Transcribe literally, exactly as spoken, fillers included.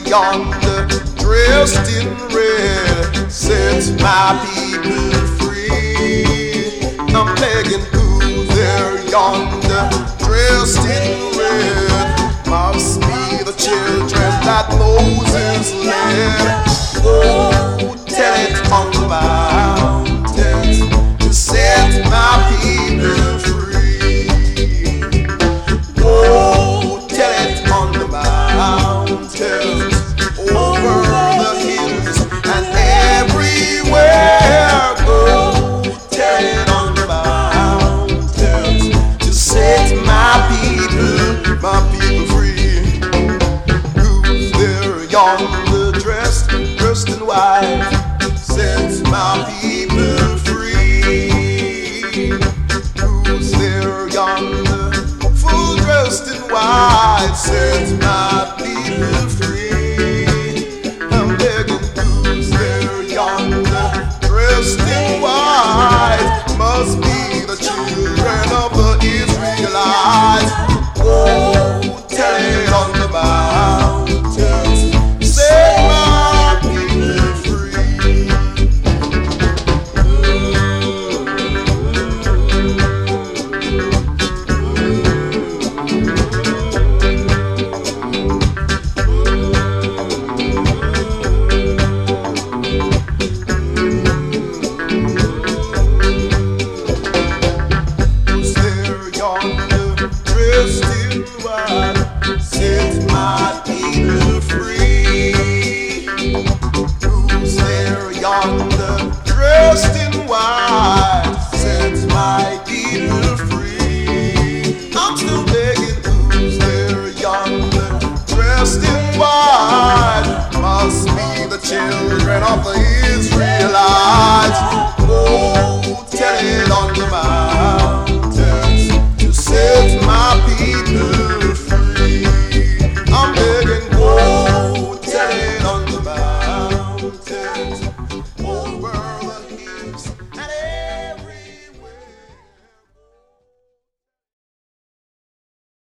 yonder, dressed in red, set my people free. I'm begging who's there yonder, dressed in red, must be the children that Moses led. Oh, tell it on the mountains to set my people free. Oh, tell it on the mountains, over the hills and everywhere. Go, tell it on the mountains to set my people, my people free. Who's there yonder, dressed, dressed in white, set my people free? Who's there yonder, full dressed in white, set my